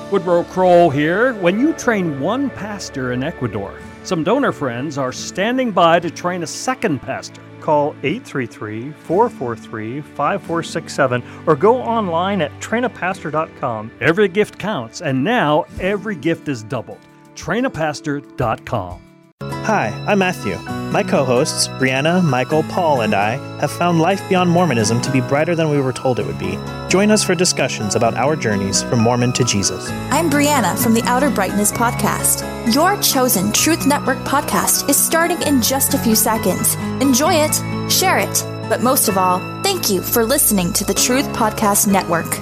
Woodrow Kroll here. When you train one pastor in Ecuador, some donor friends are standing by to train a second pastor. Call 833-443-5467 or go online at trainapastor.com. Every gift counts, and now every gift is doubled. Trainapastor.com. Hi, I'm Matthew. My co-hosts, Brianna, Michael, Paul, and I have found life beyond Mormonism to be brighter than we were told it would be. Join us for discussions about our journeys from Mormon to Jesus. I'm Brianna from the Outer Brightness podcast. Your chosen Truth Network podcast is starting in just a few seconds. Enjoy it, share it, but most of all, thank you for listening to the Truth Podcast Network.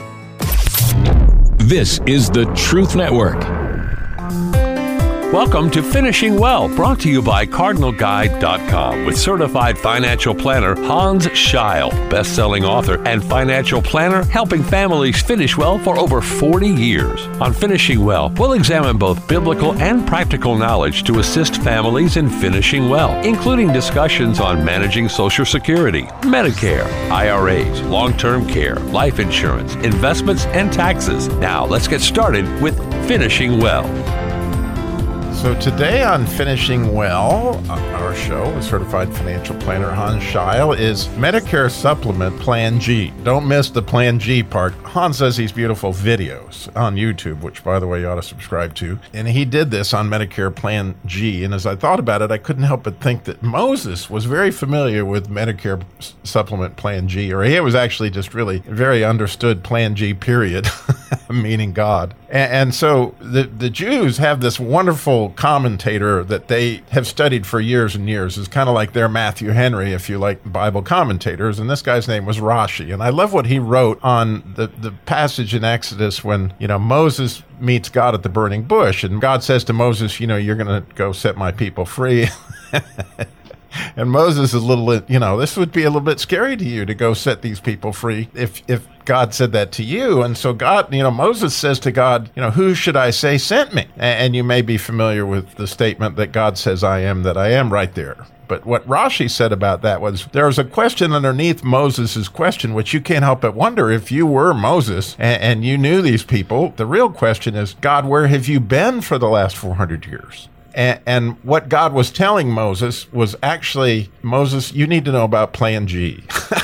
This is the Truth Network. Welcome to Finishing Well, brought to you by CardinalGuide.com with certified financial planner Hans Scheil, best-selling author and financial planner helping families finish well for over 40 years. On Finishing Well, we'll examine both biblical and practical knowledge to assist families in finishing well, including discussions on managing Social Security, Medicare, IRAs, long-term care, life insurance, investments, and taxes. Now, let's get started with Finishing Well. So today on Finishing Well, our show with certified financial planner Hans Scheil is Medicare Supplement Plan G. Don't miss the Plan G part. Hans does these beautiful videos on YouTube, which, by the way, you ought to subscribe to. And he did this on Medicare Plan G. And as I thought about it, I couldn't help but think that Moses was very familiar with Medicare Supplement Plan G, or he was actually just really very understood Plan G, period, meaning God. And so the Jews have this wonderful commentator that they have studied for years and years. It's kind of like their Matthew Henry, if you like Bible commentators. And this guy's name was Rashi. And I love what he wrote on the passage in Exodus when, Moses meets God at the burning bush. And God says to Moses, you're going to go set my people free. And Moses is a little, this would be a little bit scary to you to go set these people free if God said that to you. And so God, Moses says to God, who should I say sent me? And you may be familiar with the statement that God says, I am that I am, right there. But what Rashi said about that was there was a question underneath Moses' question, which you can't help but wonder if you were Moses and you knew these people. The real question is, God, where have you been for the last 400 years? And what God was telling Moses was actually, Moses, you need to know about Plan G.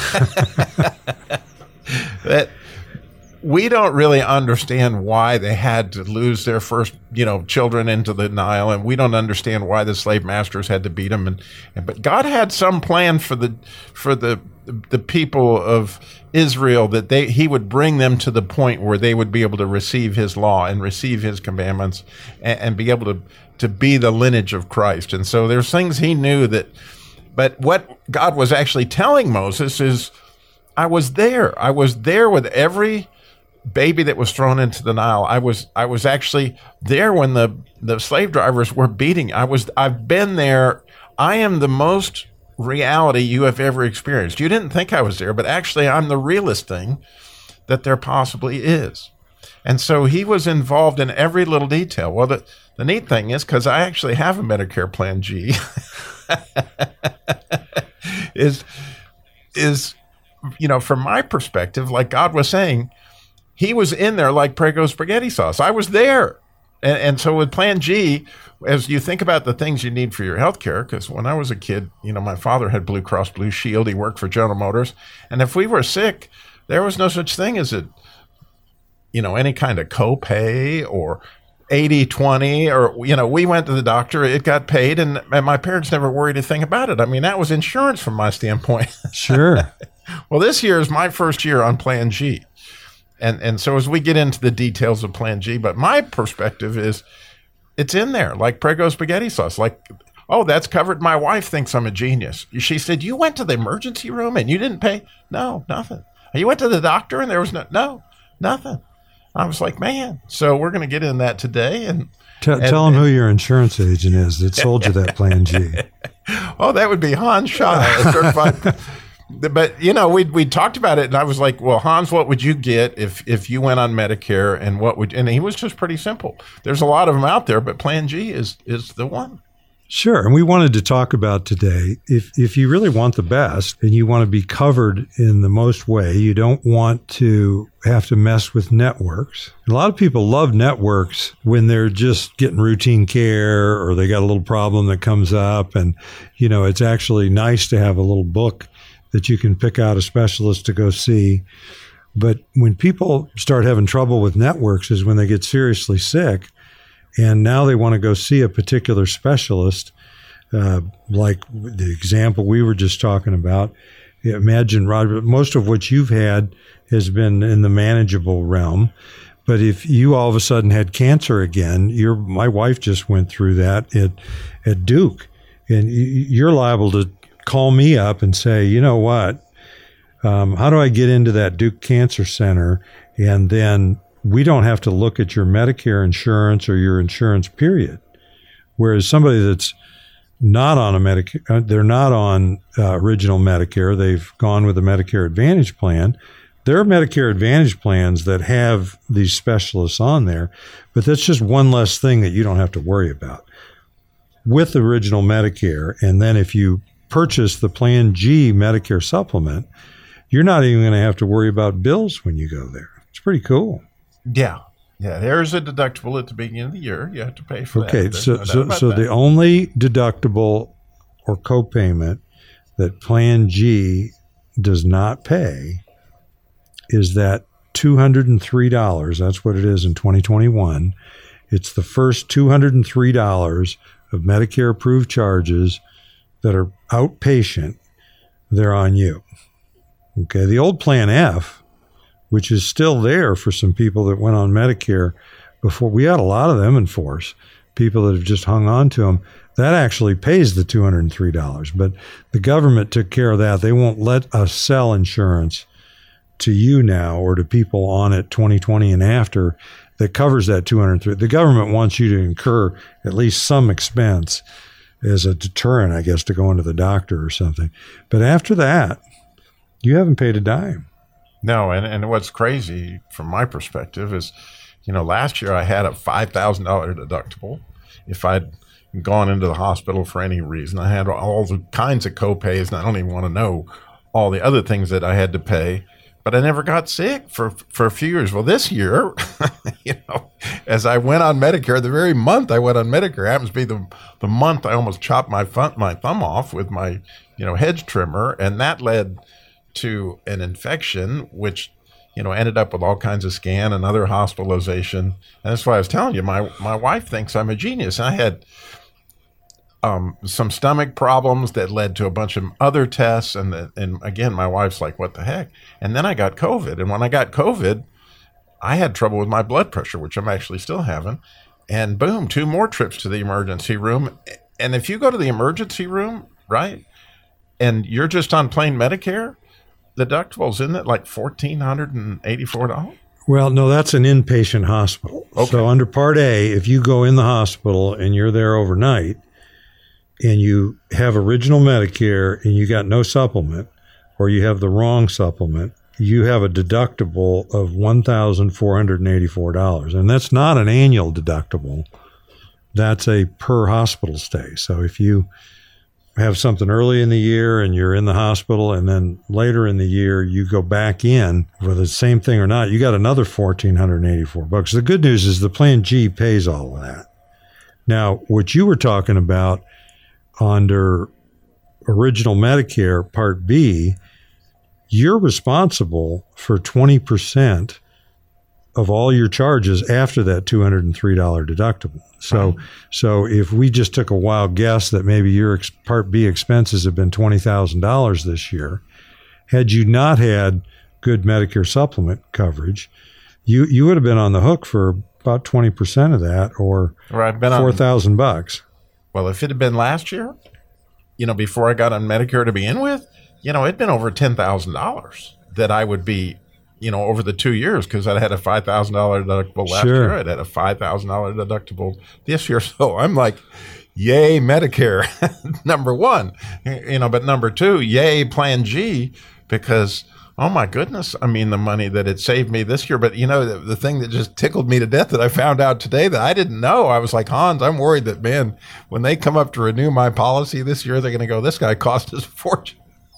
That we don't really understand why they had to lose their first, children into the Nile, and we don't understand why the slave masters had to beat them. But God had some plan for the people of Israel that he would bring them to the point where they would be able to receive his law and receive his commandments and be able to be the lineage of Christ. And so there's things he knew but what God was actually telling Moses is, I was there. I was there with every baby that was thrown into the Nile. I was actually there when the slave drivers were beating. I've been there. I am the most reality you have ever experienced. You didn't think I was there, but actually I'm the realest thing that there possibly is. And so he was involved in every little detail. Well, the neat thing is, because I actually have a Medicare Plan G, is from my perspective, like God was saying, he was in there like Prego spaghetti sauce. I was there. And so with Plan G, as you think about the things you need for your health care, because when I was a kid, my father had Blue Cross Blue Shield. He worked for General Motors. And if we were sick, there was no such thing as any kind of copay or 80/20 or, we went to the doctor, it got paid, and my parents never worried a thing about it. I mean, that was insurance from my standpoint. Sure. Well, this year is my first year on Plan G. And so as we get into the details of Plan G, but my perspective is it's in there like Prego spaghetti sauce. Like, oh, that's covered. My wife thinks I'm a genius. She said, you went to the emergency room and you didn't pay? No, nothing. You went to the doctor and there was no, nothing. I was like, man. So we're going to get in that today. And tell them who your insurance agent is that sold you that Plan G. Oh, that would be Hans Scheil, certified. But, we talked about it, and I was like, well, Hans, what would you get if you went on Medicare, and and he was just pretty simple. There's a lot of them out there, but Plan G is the one. Sure. And we wanted to talk about today, if you really want the best and you want to be covered in the most way, you don't want to have to mess with networks. A lot of people love networks when they're just getting routine care or they got a little problem that comes up. And, it's actually nice to have a little book that you can pick out a specialist to go see. But when people start having trouble with networks is when they get seriously sick. And now they want to go see a particular specialist, like the example we were just talking about. Imagine, Roger, most of what you've had has been in the manageable realm. But if you all of a sudden had cancer again, my wife just went through that at Duke. And you're liable to call me up and say, you know what, how do I get into that Duke Cancer Center? And then we don't have to look at your Medicare insurance or your insurance period. Whereas somebody that's not on a Medicare, they're not on original Medicare, they've gone with a Medicare Advantage plan. There are Medicare Advantage plans that have these specialists on there, but that's just one less thing that you don't have to worry about. With original Medicare, and then if you purchase the Plan G Medicare supplement, you're not even going to have to worry about bills when you go there. It's pretty cool. Yeah. There's a deductible at the beginning of the year. You have to pay for that. Okay, so the only deductible or copayment that Plan G does not pay is that $203. That's what it is in 2021. It's the first $203 of Medicare-approved charges that are outpatient. They're on you. Okay, the old Plan F, which is still there for some people that went on Medicare before. We had a lot of them in force, people that have just hung on to them. That actually pays the $203. But the government took care of that. They won't let us sell insurance to you now or to people on it 2020 and after that covers that $203. The government wants you to incur at least some expense as a deterrent, I guess, to go into the doctor or something. But after that, you haven't paid a dime. No, and what's crazy from my perspective is, last year I had a $5,000 deductible. If I'd gone into the hospital for any reason, I had all the kinds of copays, and I don't even want to know all the other things that I had to pay. But I never got sick for a few years. Well, this year, as I went on Medicare, the very month I went on Medicare happens to be the month I almost chopped my thumb off with my hedge trimmer, and that led to an infection, which, ended up with all kinds of scan and other hospitalization. And that's why I was telling you, my wife thinks I'm a genius. And I had some stomach problems that led to a bunch of other tests. And again, my wife's like, what the heck? And then I got COVID. And when I got COVID, I had trouble with my blood pressure, which I'm actually still having. And boom, 2 more trips to the emergency room. And if you go to the emergency room, right, and you're just on plain Medicare, the deductible's in it like $1,484? Well, no, that's an inpatient hospital. Okay. So under Part A, if you go in the hospital and you're there overnight and you have original Medicare and you got no supplement or you have the wrong supplement, you have a deductible of $1,484. And that's not an annual deductible. That's a per hospital stay. So if you have something early in the year and you're in the hospital and then later in the year you go back in, whether it's the same thing or not, you got another $1,484. The good news is the Plan G pays all of that. Now, what you were talking about under original Medicare Part B, you're responsible for 20% of all your charges after that $203 deductible. So if we just took a wild guess that maybe your Part B expenses have been $20,000 this year, had you not had good Medicare supplement coverage, you would have been on the hook for about 20% of that, or $4,000. Well, if it had been last year, before I got on Medicare to begin with, it'd been over $10,000 that I would be, over the 2 years, because I had a $5,000 deductible last year. I had a $5,000 deductible this year. So I'm like, yay, Medicare, number one, but number two, yay, Plan G, because oh my goodness, I mean, the money that it saved me this year. But, the thing that just tickled me to death that I found out today that I didn't know, I was like, Hans, I'm worried that, man, when they come up to renew my policy this year, they're going to go, this guy cost us a fortune.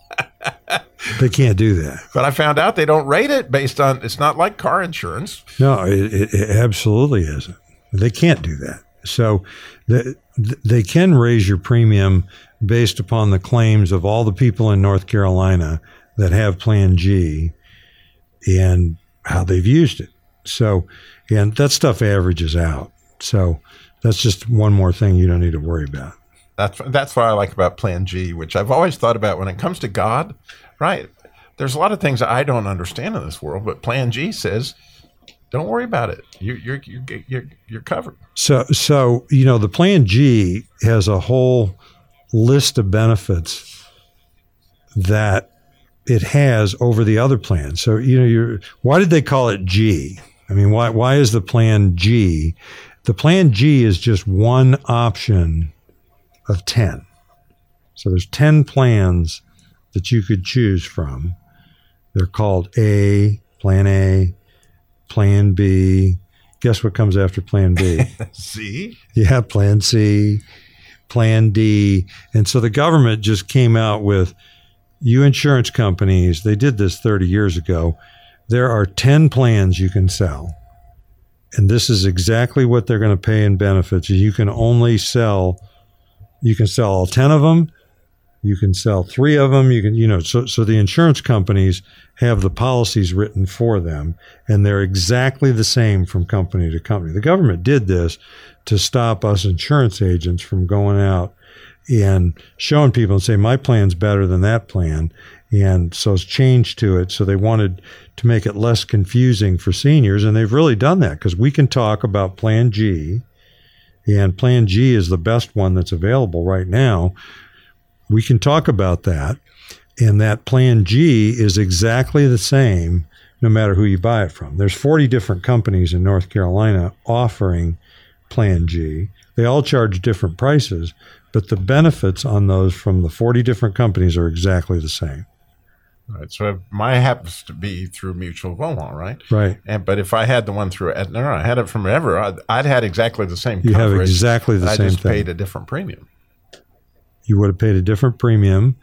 They can't do that. But I found out they don't rate it based on, it's not like car insurance. No, it absolutely isn't. They can't do that. So they can raise your premium based upon the claims of all the people in North Carolina that have Plan G and how they've used it. So, and that stuff averages out. So that's just one more thing you don't need to worry about. That's what I like about Plan G, which I've always thought about when it comes to God, right? There's a lot of things that I don't understand in this world, but Plan G says, don't worry about it. You're covered. So the Plan G has a whole list of benefits that it has over the other plans. So, why did they call it G? I mean, why is the Plan G? The Plan G is just one option of 10. So there's 10 plans that you could choose from. They're called Plan B. Guess what comes after Plan B? C? Yeah, Plan C, Plan D. And so the government just came out with, you insurance companies, they did this 30 years ago. There are 10 plans you can sell. And this is exactly what they're going to pay in benefits. You can sell all 10 of them. You can sell 3 of them. You can, so the insurance companies have the policies written for them, and they're exactly the same from company to company. The government did this to stop us insurance agents from going out and showing people and say, my plan's better than that plan. And so it's changed to it. So they wanted to make it less confusing for seniors. And they've really done that because we can talk about Plan G, and Plan G is the best one that's available right now. We can talk about that. And that Plan G is exactly the same no matter who you buy it from. There's 40 different companies in North Carolina offering Plan G. They all charge different prices, but the benefits on those from the 40 different companies are exactly the same. Right. So mine happens to be through Mutual of Omaha, right? Right. But if I had the one through Aetna, or I had it from Ever, I'd had exactly the same coverage. You have exactly the same thing. I just paid a different premium. You would have paid a different premium,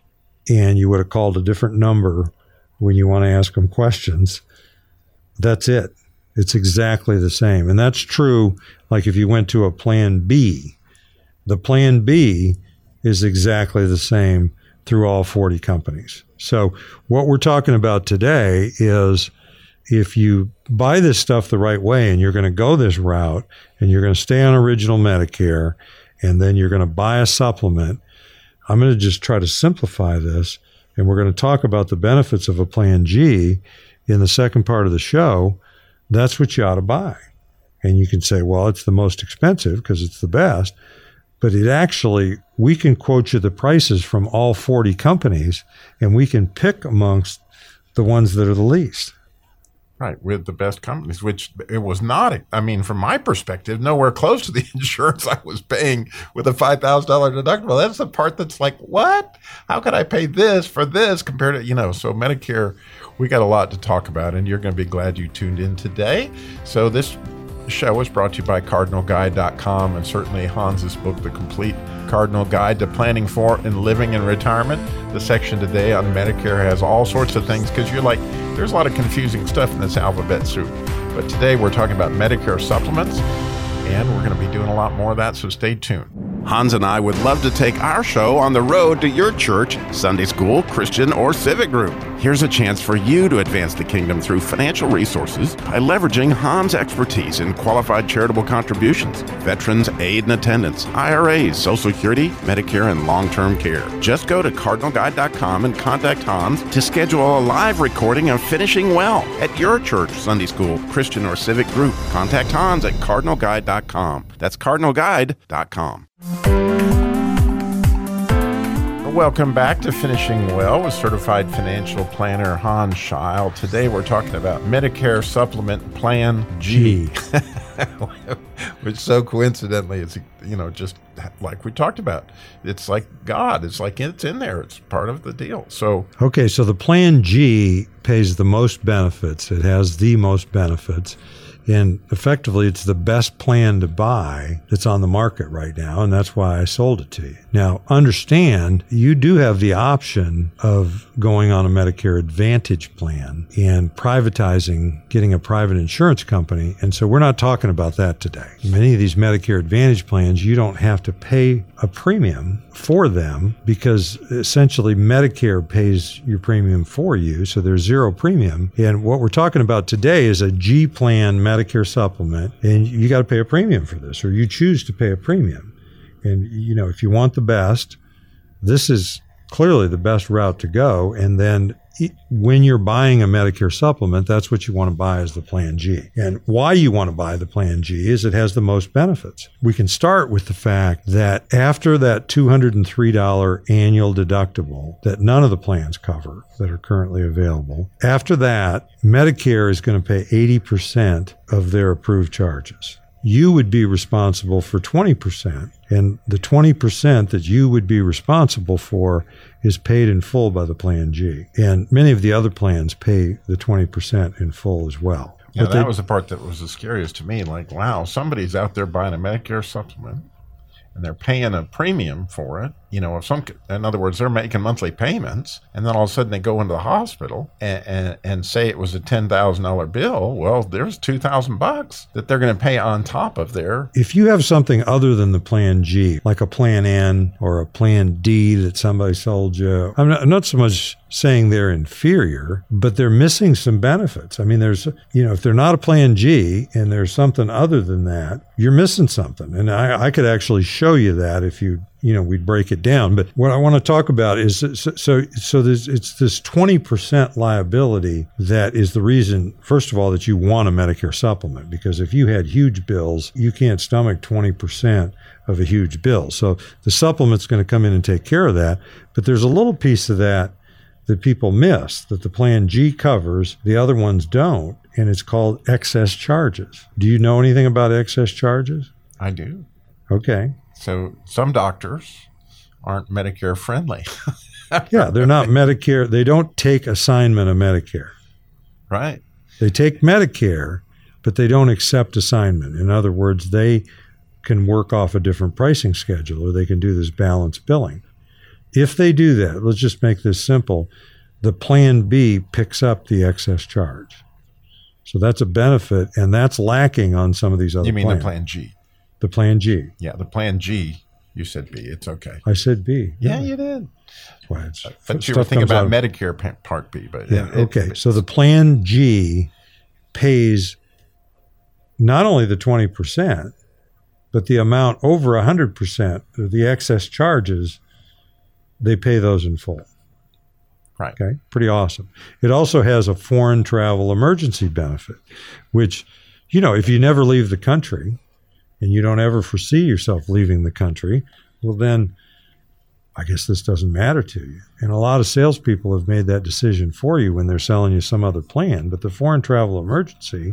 and you would have called a different number when you want to ask them questions. That's it. It's exactly the same. And that's true, like if you went to a Plan B. The Plan B is exactly the same through all 40 companies. So what we're talking about today is if you buy this stuff the right way and you're going to go this route and you're going to stay on original Medicare and then you're going to buy a supplement, I'm going to just try to simplify this, and we're going to talk about the benefits of a Plan G in the second part of the show. That's what you ought to buy. And you can say, well, it's the most expensive because it's the best. But we can quote you the prices from all 40 companies, and we can pick amongst the ones that are the least. Right, with the best companies, which it was not, from my perspective, nowhere close to the insurance I was paying with a $5,000 deductible. That's the part that's like, what? How could I pay this for this compared to, so Medicare, we got a lot to talk about, and you're going to be glad you tuned in today. So this show is brought to you by CardinalGuide.com, and certainly Hans's book, The Complete Cardinal Guide to Planning for and Living in Retirement. The section today on Medicare has all sorts of things because you're like, there's a lot of confusing stuff in this alphabet soup. But today we're talking about Medicare supplements, and we're going to be doing a lot more of that, so stay tuned. Hans and I would love to take our show on the road to your church, Sunday school, Christian, or civic group. Here's a chance for you to advance the kingdom through financial resources by leveraging Hans' expertise in qualified charitable contributions, veterans aid and attendance, IRAs, Social Security, Medicare, and long-term care. Just go to CardinalGuide.com and contact Hans to schedule a live recording of Finishing Well at your church, Sunday school, Christian, or civic group. Contact Hans at CardinalGuide.com. That's CardinalGuide.com. Welcome back to Finishing Well with Certified Financial Planner Hans Scheil. Today we're talking about Medicare Supplement Plan G. Which so coincidentally is, just like we talked about. It's like God. It's like it's in there. It's part of the deal. So the Plan G pays the most benefits. It has the most benefits. And effectively, it's the best plan to buy that's on the market right now, and that's why I sold it to you. Now, understand, you do have the option of going on a Medicare Advantage plan and privatizing, getting a private insurance company, and so we're not talking about that today. Many of these Medicare Advantage plans, you don't have to pay a premium for them because essentially Medicare pays your premium for you, so there's zero premium. And what we're talking about today is a G plan Medicare supplement, and you got to pay a premium for this, or you choose to pay a premium. And, if you want the best, this is clearly the best route to go. And then when you're buying a Medicare supplement, that's what you want to buy is the Plan G. And why you want to buy the Plan G is it has the most benefits. We can start with the fact that after that $203 annual deductible that none of the plans cover that are currently available, after that, Medicare is going to pay 80% of their approved charges. You would be responsible for 20%, and the 20% that you would be responsible for is paid in full by the Plan G. And many of the other plans pay the 20% in full as well. Yeah, that was the part that was the scariest to me. Like, wow, somebody's out there buying a Medicare supplement, and they're paying a premium for it. In other words, they're making monthly payments, and then all of a sudden they go into the hospital and say it was a $10,000 bill. Well, there's $2,000 that they're going to pay on top of their. If you have something other than the Plan G, like a Plan N or a Plan D that somebody sold you, I'm not so much saying they're inferior, but they're missing some benefits. I mean, there's, if they're not a Plan G and there's something other than that, you're missing something. And I could actually show you that if we'd break it down. But what I want to talk about is, it's this 20% liability that is the reason, first of all, that you want a Medicare supplement, because if you had huge bills, you can't stomach 20% of a huge bill. So the supplement's going to come in and take care of that. But there's a little piece of that people miss, that the Plan G covers, the other ones don't, and it's called excess charges. Do you know anything about excess charges? I do. Okay. So some doctors aren't Medicare friendly. Yeah, they're not Medicare. They don't take assignment of Medicare. Right. They take Medicare, but they don't accept assignment. In other words, they can work off a different pricing schedule, or they can do this balanced billing. If they do that, let's just make this simple, the Plan B picks up the excess charge. So that's a benefit, and that's lacking on some of these other plans. You mean the Plan G? The Plan G. Yeah, the Plan G, you said B. It's okay. I said B. Yeah, you did. Well, but you were thinking about Medicare Part B. But yeah, okay. So the Plan G pays not only the 20%, but the amount over 100% of the excess charges, they pay those in full. Right. Okay. Pretty awesome. It also has a foreign travel emergency benefit, which, if you never leave the country and you don't ever foresee yourself leaving the country, well, then I guess this doesn't matter to you. And a lot of salespeople have made that decision for you when they're selling you some other plan. But the foreign travel emergency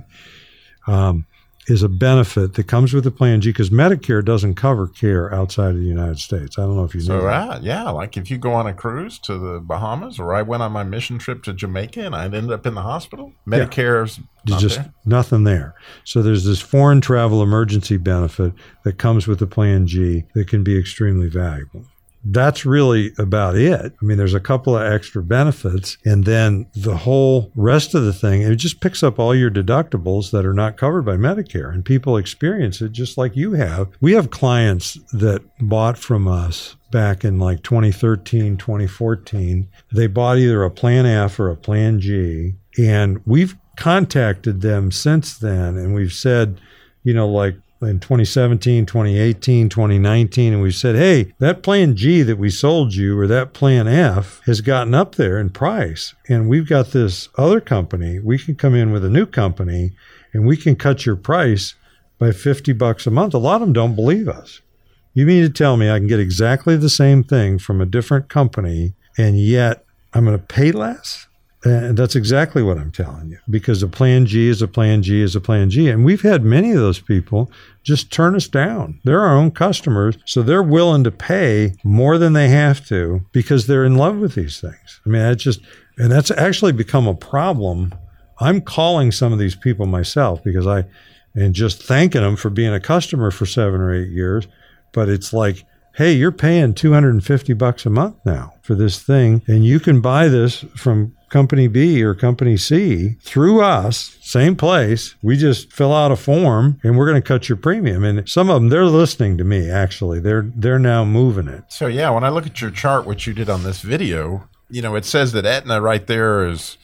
is a benefit that comes with the Plan G, because Medicare doesn't cover care outside of the United States. I don't know if you know that. Yeah, like if you go on a cruise to the Bahamas, or I went on my mission trip to Jamaica and I ended up in the hospital, Medicare's not just there. Nothing there. So there's this foreign travel emergency benefit that comes with the Plan G that can be extremely valuable. That's really about it. I mean, there's a couple of extra benefits, and then the whole rest of the thing, it just picks up all your deductibles that are not covered by Medicare, and people experience it just like you have. We have clients that bought from us back in like 2013, 2014. They bought either a Plan F or a Plan G, and we've contacted them since then, and we've said, like, in 2017, 2018, 2019, and we said, hey, that Plan G that we sold you, or that Plan F, has gotten up there in price, and we've got this other company. We can come in with a new company, and we can cut your price by $50 a month. A lot of them don't believe us. You mean to tell me I can get exactly the same thing from a different company, and yet I'm going to pay less? And that's exactly what I'm telling you, because a plan G is a plan G is a plan G. And we've had many of those people just turn us down. They're our own customers, so they're willing to pay more than they have to because they're in love with these things. I mean, that's actually become a problem. I'm calling some of these people myself and just thanking them for being a customer for 7 or 8 years. But it's like, hey, you're paying $250 a month now for this thing, and you can buy this from Company B or Company C through us, same place. We just fill out a form and we're going to cut your premium. And some of them, they're listening to me, actually. They're now moving it. So, yeah, when I look at your chart, which you did on this video, it says that Aetna right there is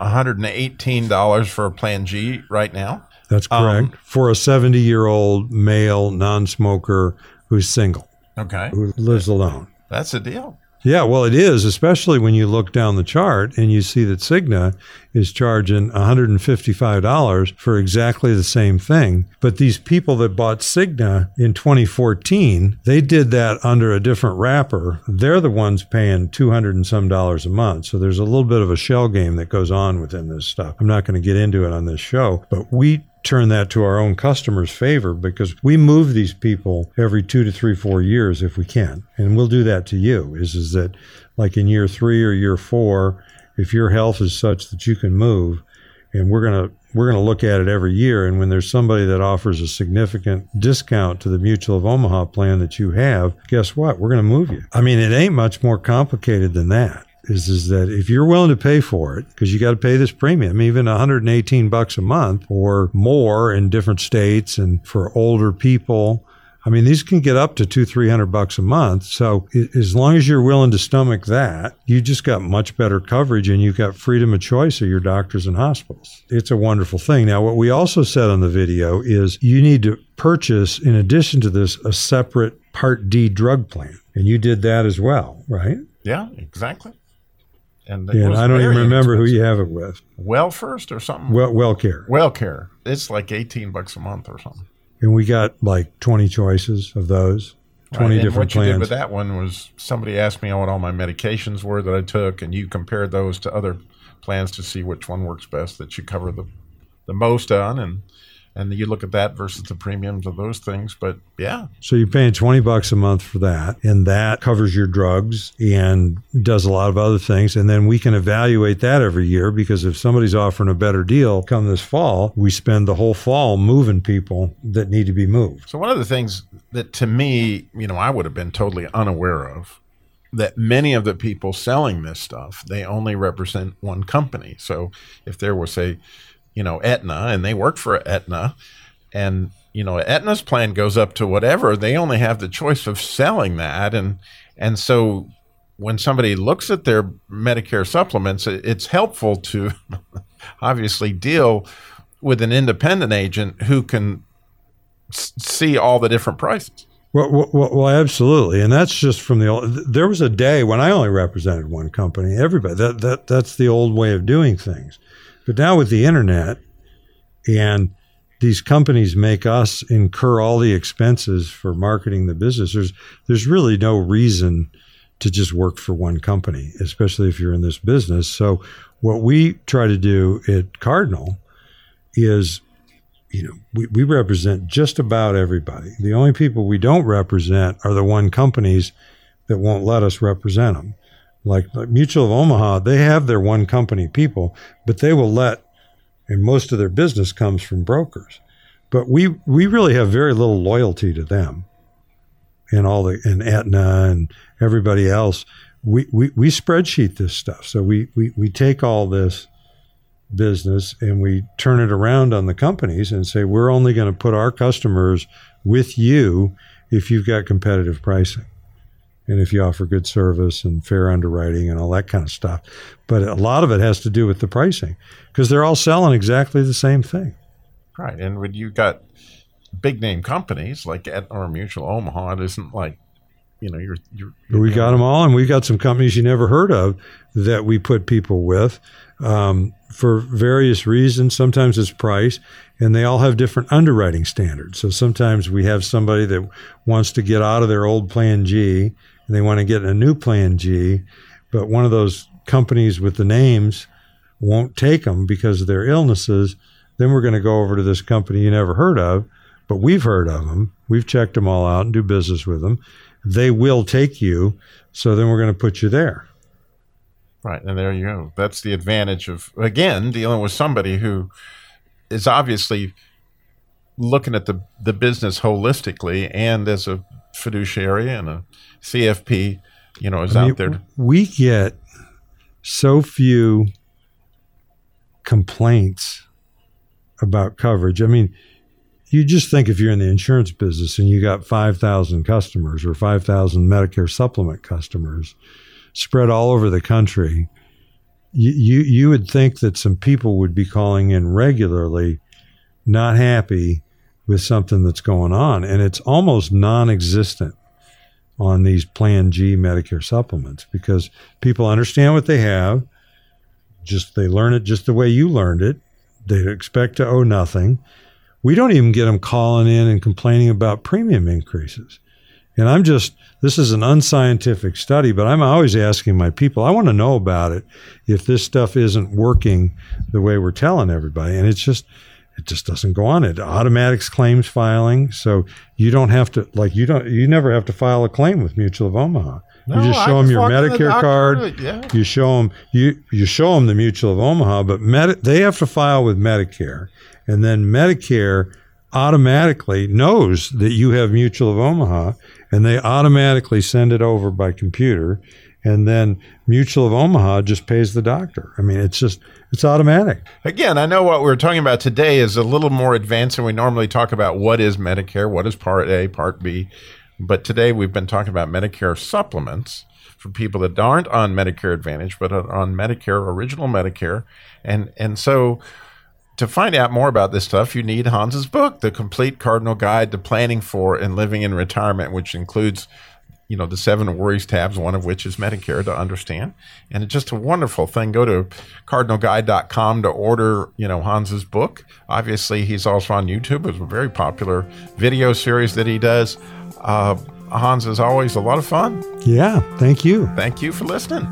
$118 for a Plan G right now. That's correct. For a 70-year-old male non-smoker who's single. Okay. Who lives alone. That's a deal. Yeah, well, it is, especially when you look down the chart and you see that Cigna is charging $155 for exactly the same thing. But these people that bought Cigna in 2014, they did that under a different wrapper. They're the ones paying $200 and some a month. So there's a little bit of a shell game that goes on within this stuff. I'm not going to get into it on this show, but we turn that to our own customers' favor because we move these people every 2 to 3, 4 years if we can. And we'll do that to you, is that like in year 3 or year 4, if your health is such that you can move, and we're going to look at it every year. And when there's somebody that offers a significant discount to the Mutual of Omaha plan that you have, guess what? We're going to move you. I mean, it ain't much more complicated than that. Is that if you're willing to pay for it, because you got to pay this premium, even $118 a month or more in different states, and for older people, I mean, these can get up to $200-300 a month. So as long as you're willing to stomach that, you just got much better coverage and you've got freedom of choice of your doctors and hospitals. It's a wonderful thing. Now, what we also said on the video is you need to purchase, in addition to this, a separate Part D drug plan. And you did that as well, right? Yeah, exactly. And I don't even remember who you have it with. WellFirst or something? WellCare. WellCare. It's like $18 a month or something. And we got like 20 choices of those, 20 different plans. What you did with that one was somebody asked me what all my medications were that I took, and you compared those to other plans to see which one works best that you cover the most on, and you look at that versus the premiums of those things. But yeah. So you're paying $20 a month for that, and that covers your drugs and does a lot of other things. And then we can evaluate that every year, because if somebody's offering a better deal come this fall, we spend the whole fall moving people that need to be moved. So one of the things that to me, I would have been totally unaware of, that many of the people selling this stuff, they only represent one company. So if there was Aetna, and they work for Aetna, and Aetna's plan goes up to whatever, they only have the choice of selling that, and so when somebody looks at their Medicare supplements, it's helpful to obviously deal with an independent agent who can see all the different prices. Well, absolutely, and that's just from the old. There was a day when I only represented one company. Everybody, that's the old way of doing things. But now with the internet, and these companies make us incur all the expenses for marketing the business, there's really no reason to just work for one company, especially if you're in this business. So what we try to do at Cardinal is, we represent just about everybody. The only people we don't represent are the one companies that won't let us represent them. Like Mutual of Omaha, they have their one company people, but they will and most of their business comes from brokers. But we really have very little loyalty to them, and and Aetna and everybody else. We spreadsheet this stuff. So we take all this business and we turn it around on the companies and say, we're only going to put our customers with you if you've got competitive pricing, and if you offer good service and fair underwriting and all that kind of stuff. But a lot of it has to do with the pricing, because they're all selling exactly the same thing. Right. And when you got big name companies like Aetna or Mutual Omaha, it isn't like, We got them all, and we got some companies you never heard of that we put people with for various reasons. Sometimes it's price, and they all have different underwriting standards. So sometimes we have somebody that wants to get out of their old Plan G, and they want to get a new Plan G, but one of those companies with the names won't take them because of their illnesses. Then we're going to go over to this company you never heard of, but we've heard of them. We've checked them all out and do business with them. They will take you, so then we're going to put you there. Right, and there you go. That's the advantage of, again, dealing with somebody who is obviously looking at the business holistically, and as a fiduciary and a CFP, is out there. We get so few complaints about coverage. I mean, you just think if you're in the insurance business and you got 5,000 customers or 5,000 Medicare supplement customers spread all over the country, you would think that some people would be calling in regularly, not happy with something that's going on. And it's almost non-existent on these Plan G Medicare supplements because people understand what they have. They learn it just the way you learned it. They expect to owe nothing. We don't even get them calling in and complaining about premium increases. And this is an unscientific study, but I'm always asking my people, I want to know about it if this stuff isn't working the way we're telling everybody. And it just doesn't go on. It automatics claims filing. So you don't have to, you never have to file a claim with Mutual of Omaha. No, you just show them your Medicare card. Yeah. You show them the Mutual of Omaha, but they have to file with Medicare, and then Medicare automatically knows that you have Mutual of Omaha, and they automatically send it over by computer, and then Mutual of Omaha just pays the doctor. I mean, it's automatic. Again, I know what we're talking about today is a little more advanced than we normally talk about. What is Medicare? What is Part A, Part B? But today we've been talking about Medicare supplements for people that aren't on Medicare Advantage, but are on Medicare, original Medicare. And so to find out more about this stuff, you need Hans's book, The Complete Cardinal Guide to Planning for and Living in Retirement, which includes, the 7 worries tabs, one of which is Medicare to understand. And it's just a wonderful thing. Go to cardinalguide.com to order, Hans's book. Obviously, he's also on YouTube. It's a very popular video series that he does. Hans, is always a lot of fun. Yeah, thank you. Thank you for listening.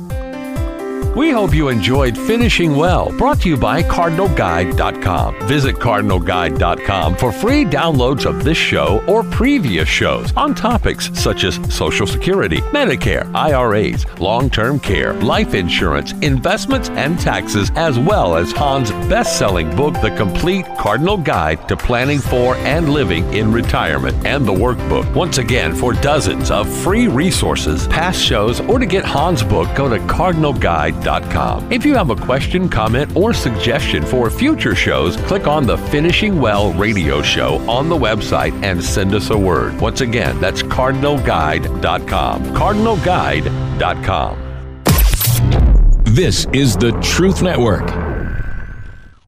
We hope you enjoyed Finishing Well, brought to you by CardinalGuide.com. Visit CardinalGuide.com for free downloads of this show or previous shows on topics such as Social Security, Medicare, IRAs, long-term care, life insurance, investments, and taxes, as well as Hans' best-selling book, The Complete Cardinal Guide to Planning for and Living in Retirement, and the workbook. Once again, for dozens of free resources, past shows, or to get Hans' book, go to CardinalGuide.com. If you have a question, comment, or suggestion for future shows, click on the Finishing Well radio show on the website and send us a word. Once again, that's CardinalGuide.com. CardinalGuide.com. This is the Truth Network.